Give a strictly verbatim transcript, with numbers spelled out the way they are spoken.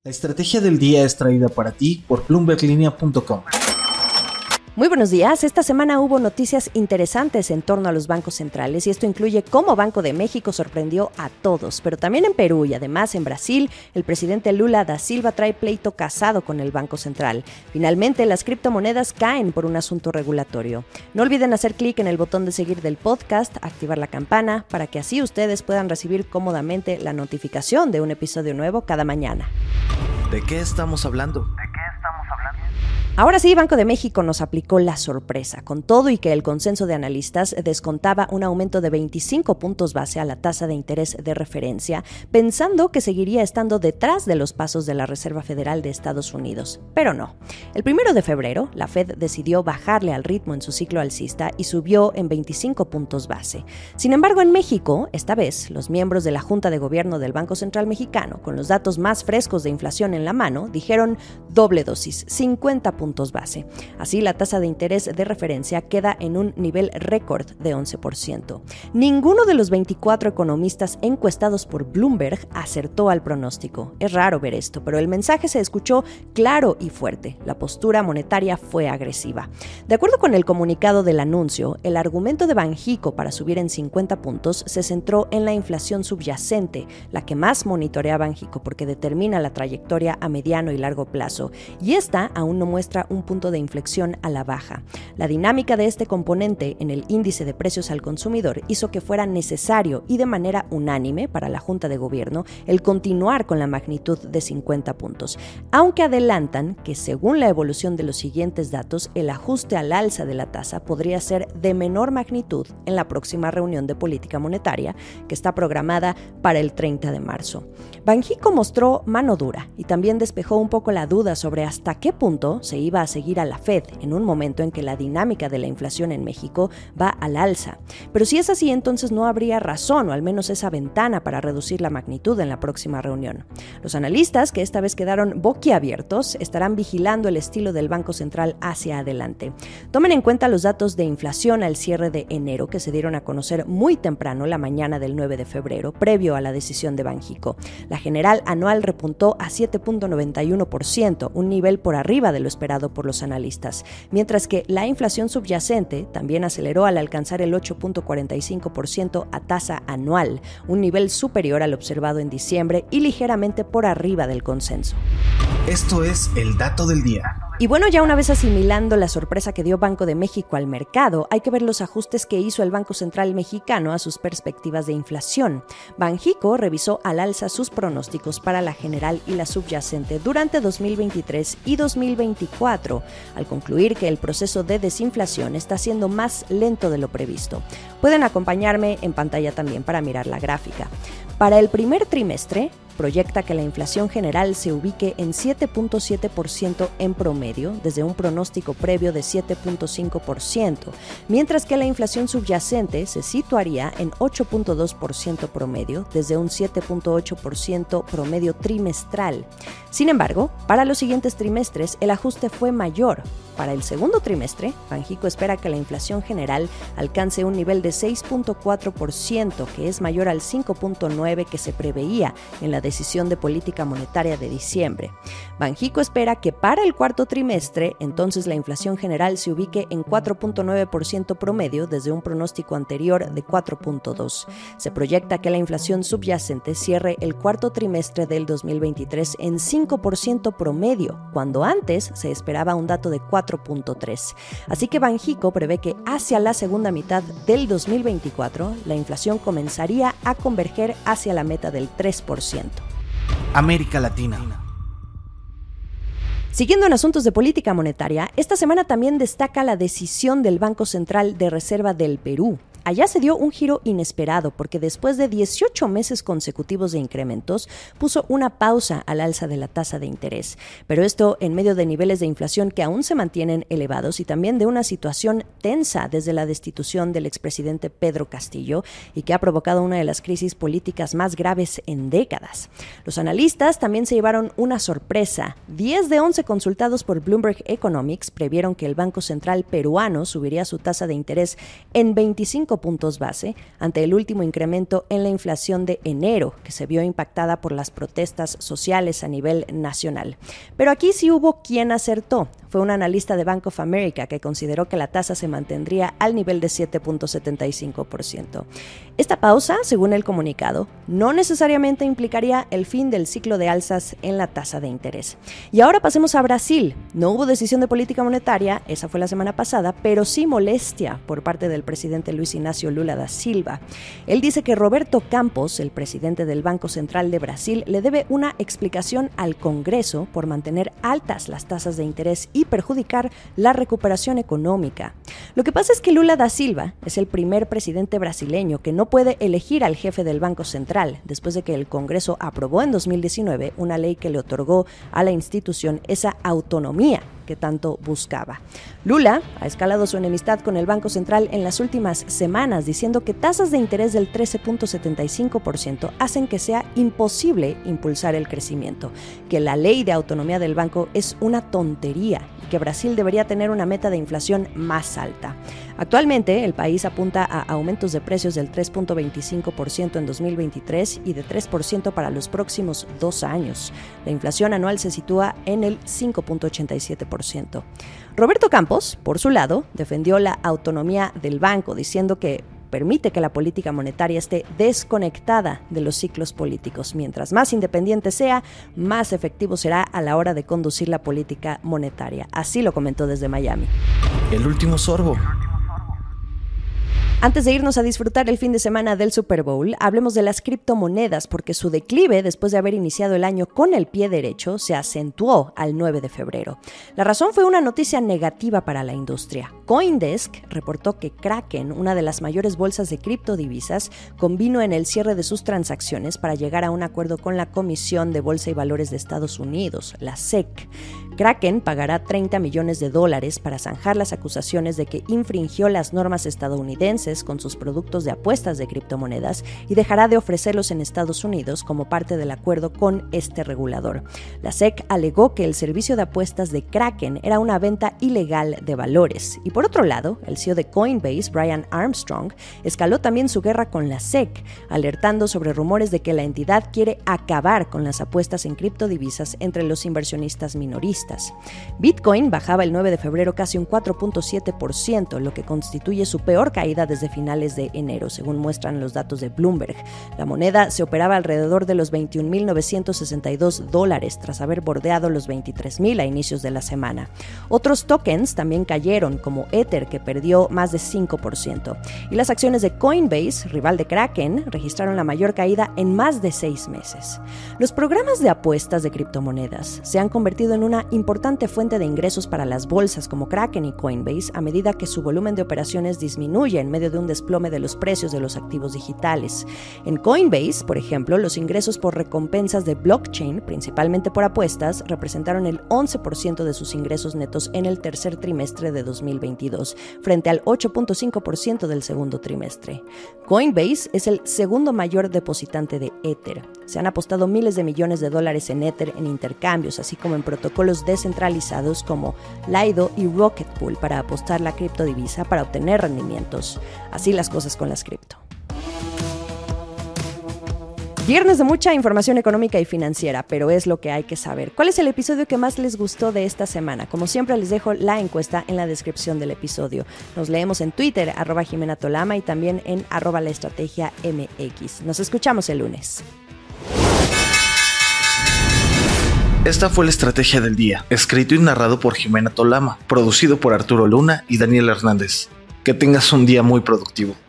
La estrategia del día es traída para ti por bloomberg linea punto com. Muy buenos días. Esta semana hubo noticias interesantes en torno a los bancos centrales y esto incluye cómo Banco de México sorprendió a todos, pero también en Perú y además en Brasil, el presidente Lula da Silva trae pleito casado con el Banco Central. Finalmente, las criptomonedas caen por un asunto regulatorio. No olviden hacer clic en el botón de seguir del podcast, activar la campana, para que así ustedes puedan recibir cómodamente la notificación de un episodio nuevo cada mañana. ¿De qué estamos hablando? Ahora sí, Banco de México nos aplicó la sorpresa, con todo y que el consenso de analistas descontaba un aumento de veinticinco puntos base a la tasa de interés de referencia, pensando que seguiría estando detrás de los pasos de la Reserva Federal de Estados Unidos. Pero no. El primero de febrero, la Fed decidió bajarle al ritmo en su ciclo alcista y subió en veinticinco puntos base. Sin embargo, en México, esta vez, los miembros de la Junta de Gobierno del Banco Central Mexicano, con los datos más frescos de inflación en la mano, dijeron doble dosis, cincuenta puntos base. Así, la tasa de interés de referencia queda en un nivel récord de once por ciento. Ninguno de los veinticuatro economistas encuestados por Bloomberg acertó al pronóstico. Es raro ver esto, pero el mensaje se escuchó claro y fuerte. La postura monetaria fue agresiva. De acuerdo con el comunicado del anuncio, el argumento de Banxico para subir en cincuenta puntos se centró en la inflación subyacente, la que más monitorea Banxico porque determina la trayectoria a mediano y largo plazo, y esta aún no muestra un punto de inflexión a la baja. La dinámica de este componente en el índice de precios al consumidor hizo que fuera necesario y de manera unánime para la Junta de Gobierno el continuar con la magnitud de cincuenta puntos, aunque adelantan que según la evolución de los siguientes datos, el ajuste al alza de la tasa podría ser de menor magnitud en la próxima reunión de política monetaria que está programada para el treinta de marzo. Banxico mostró mano dura y también despejó un poco la duda sobre hasta qué punto se iba a seguir a la Fed en un momento en que la dinámica de la inflación en México va al alza. Pero si es así, entonces no habría razón, o al menos esa ventana, para reducir la magnitud en la próxima reunión. Los analistas, que esta vez quedaron boquiabiertos, estarán vigilando el estilo del Banco Central hacia adelante. Tomen en cuenta los datos de inflación al cierre de enero, que se dieron a conocer muy temprano la mañana del nueve de febrero, previo a la decisión de Banxico. La general anual repuntó a siete punto noventa y uno por ciento, un nivel por arriba de lo esperado por los analistas, mientras que la inflación subyacente también aceleró al alcanzar el ocho punto cuarenta y cinco por ciento a tasa anual, un nivel superior al observado en diciembre y ligeramente por arriba del consenso. Esto es el dato del día. Y bueno, ya una vez asimilando la sorpresa que dio Banco de México al mercado, hay que ver los ajustes que hizo el Banco Central Mexicano a sus perspectivas de inflación. Banxico revisó al alza sus pronósticos para la general y la subyacente durante dos mil veintitrés y dos mil veinticuatro, al concluir que el proceso de desinflación está siendo más lento de lo previsto. Pueden acompañarme en pantalla también para mirar la gráfica. Para el primer trimestre, proyecta que la inflación general se ubique en siete punto siete por ciento en promedio, desde un pronóstico previo de siete punto cinco por ciento, mientras que la inflación subyacente se situaría en ocho punto dos por ciento promedio, desde un siete punto ocho por ciento promedio trimestral. Sin embargo, para los siguientes trimestres, el ajuste fue mayor. Para el segundo trimestre, Banxico espera que la inflación general alcance un nivel de seis punto cuatro por ciento, que es mayor al cinco punto nueve por ciento que se preveía en la decisión de política monetaria de diciembre. Banxico espera que para el cuarto trimestre, entonces la inflación general se ubique en cuatro punto nueve por ciento promedio desde un pronóstico anterior de cuatro punto dos por ciento. Se proyecta que la inflación subyacente cierre el cuarto trimestre del dos mil veintitrés en cinco por ciento promedio, cuando antes se esperaba un dato de cuatro punto tres por ciento. Así que Banxico prevé que hacia la segunda mitad del dos mil veinticuatro, la inflación comenzaría a converger hacia la meta del tres por ciento. América Latina. Siguiendo en asuntos de política monetaria, esta semana también destaca la decisión del Banco Central de Reserva del Perú. Allá se dio un giro inesperado porque después de dieciocho meses consecutivos de incrementos, puso una pausa al alza de la tasa de interés. Pero esto en medio de niveles de inflación que aún se mantienen elevados y también de una situación tensa desde la destitución del expresidente Pedro Castillo y que ha provocado una de las crisis políticas más graves en décadas. Los analistas también se llevaron una sorpresa. diez de once consultados por Bloomberg Economics previeron que el Banco Central peruano subiría su tasa de interés en veinticinco cinco puntos base ante el último incremento en la inflación de enero, que se vio impactada por las protestas sociales a nivel nacional. Pero aquí sí hubo quien acertó. Fue un analista de Bank of America que consideró que la tasa se mantendría al nivel de siete punto setenta y cinco por ciento. Esta pausa, según el comunicado, no necesariamente implicaría el fin del ciclo de alzas en la tasa de interés. Y ahora pasemos a Brasil. No hubo decisión de política monetaria, esa fue la semana pasada, pero sí molestia por parte del presidente Luis Ignacio Lula da Silva. Él dice que Roberto Campos, el presidente del Banco Central de Brasil, le debe una explicación al Congreso por mantener altas las tasas de interés y perjudicar la recuperación económica. Lo que pasa es que Lula da Silva es el primer presidente brasileño que no puede elegir al jefe del Banco Central, después de que el Congreso aprobó en dos mil diecinueve una ley que le otorgó a la institución esa autonomía que tanto buscaba. Lula ha escalado su enemistad con el Banco Central en las últimas semanas, diciendo que tasas de interés del trece punto setenta y cinco por ciento hacen que sea imposible impulsar el crecimiento, que la ley de autonomía del banco es una tontería y que Brasil debería tener una meta de inflación más alta. Actualmente, el país apunta a aumentos de precios del tres punto veinticinco por ciento en dos mil veintitrés y de tres por ciento para los próximos dos años. La inflación anual se sitúa en el cinco punto ochenta y siete por ciento. Roberto Campos, por su lado, defendió la autonomía del banco, diciendo que permite que la política monetaria esté desconectada de los ciclos políticos. Mientras más independiente sea, más efectivo será a la hora de conducir la política monetaria. Así lo comentó desde Miami. El último sorbo. Antes de irnos a disfrutar el fin de semana del Super Bowl, hablemos de las criptomonedas, porque su declive, después de haber iniciado el año con el pie derecho, se acentuó al nueve de febrero. La razón fue una noticia negativa para la industria. CoinDesk reportó que Kraken, una de las mayores bolsas de criptodivisas, convino en el cierre de sus transacciones para llegar a un acuerdo con la Comisión de Bolsa y Valores de Estados Unidos, la S E C. Kraken pagará treinta millones de dólares para zanjar las acusaciones de que infringió las normas estadounidenses con sus productos de apuestas de criptomonedas y dejará de ofrecerlos en Estados Unidos como parte del acuerdo con este regulador. La S E C alegó que el servicio de apuestas de Kraken era una venta ilegal de valores. Y por otro lado, el C E O de Coinbase, Brian Armstrong, escaló también su guerra con la S E C, alertando sobre rumores de que la entidad quiere acabar con las apuestas en criptodivisas entre los inversionistas minoristas. Bitcoin bajaba el nueve de febrero casi un cuatro punto siete por ciento, lo que constituye su peor caída desde finales de enero, según muestran los datos de Bloomberg. La moneda se operaba alrededor de los veintiún mil novecientos sesenta y dos dólares, tras haber bordeado los veintitrés mil a inicios de la semana. Otros tokens también cayeron, como Ether, que perdió más de cinco por ciento. Y las acciones de Coinbase, rival de Kraken, registraron la mayor caída en más de seis meses. Los programas de apuestas de criptomonedas se han convertido en una importante fuente de ingresos para las bolsas como Kraken y Coinbase a medida que su volumen de operaciones disminuye en medio de un desplome de los precios de los activos digitales. En Coinbase, por ejemplo, los ingresos por recompensas de blockchain, principalmente por apuestas, representaron el once por ciento de sus ingresos netos en el tercer trimestre de dos mil veintidós, frente al ocho punto cinco por ciento del segundo trimestre. Coinbase es el segundo mayor depositante de Ether. Se han apostado miles de millones de dólares en Ether en intercambios, así como en protocolos descentralizados como Lido y Rocket Pool para apostar la criptodivisa para obtener rendimientos. Así las cosas con las cripto. Viernes de mucha información económica y financiera, pero es lo que hay que saber. ¿Cuál es el episodio que más les gustó de esta semana? Como siempre, les dejo la encuesta en la descripción del episodio. Nos leemos en Twitter, arroba Jimena Tolama, y también en arroba la estrategia M X. Nos escuchamos el lunes. Esta fue la Estrategia del Día, escrito y narrado por Jimena Tolama, producido por Arturo Luna y Daniel Hernández. Que tengas un día muy productivo.